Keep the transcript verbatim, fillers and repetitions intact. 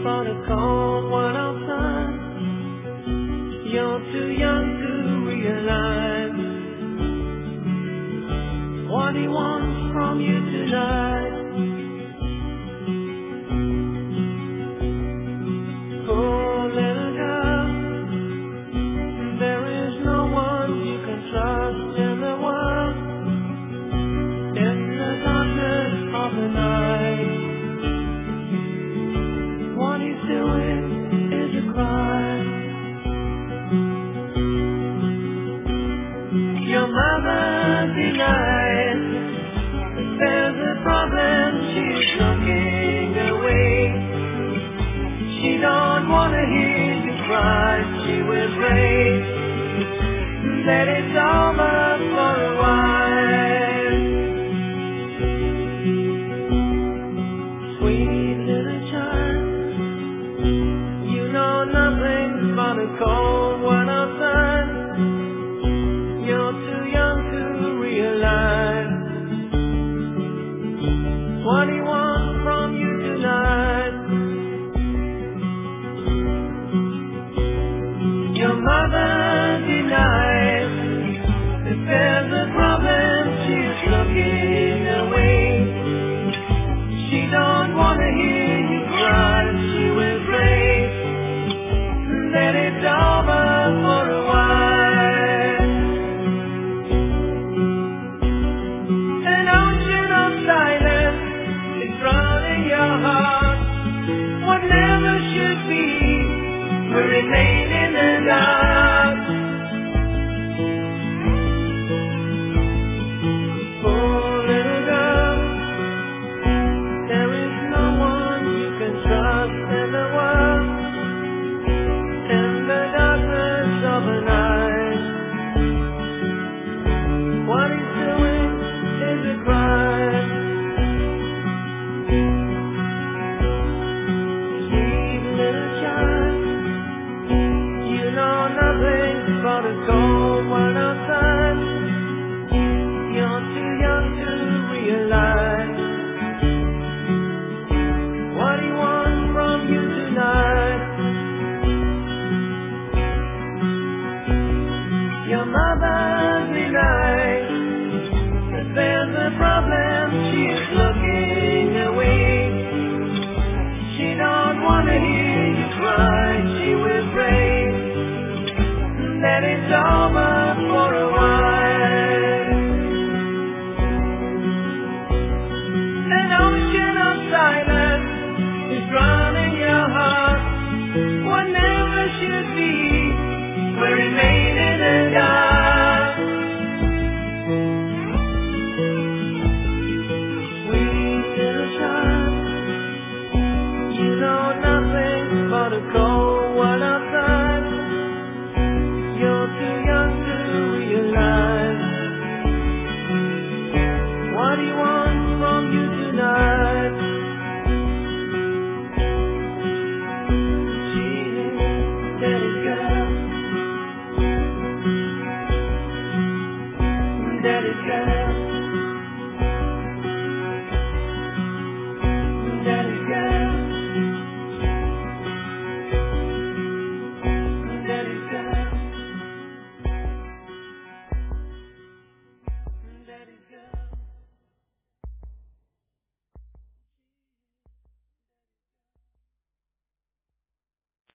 for the cold world sun. You're too young to realize what he wants from you tonight. Oh, little girl, there is no one you can trust in the world. In the darkness of the night, what he's doing is a crime. Your mother denies there's a problem, she's looking away. She don't wanna hear you cry, she will pray that it's over for a while. Sweet little child, you know nothing but a cold world outside. You're too young to realize what he wants from you tonight. Your mother denies that there's a problem, she's looking away. She don't wanna hear you cry, she will pray that it's over for a while. An ocean of silence is drowning your heart. What never should be will remain in the dark. Oh, little girl, there is no one you can trust in the world. In the darkness of the night, what he's doing is a crime. Sweet little child, you know nothing but a cold world outside. You're too young to realize what he wants from you tonight. Your mother denies that there's a problem, she's looking away. She don't wanna hear you cry, she will pray that it's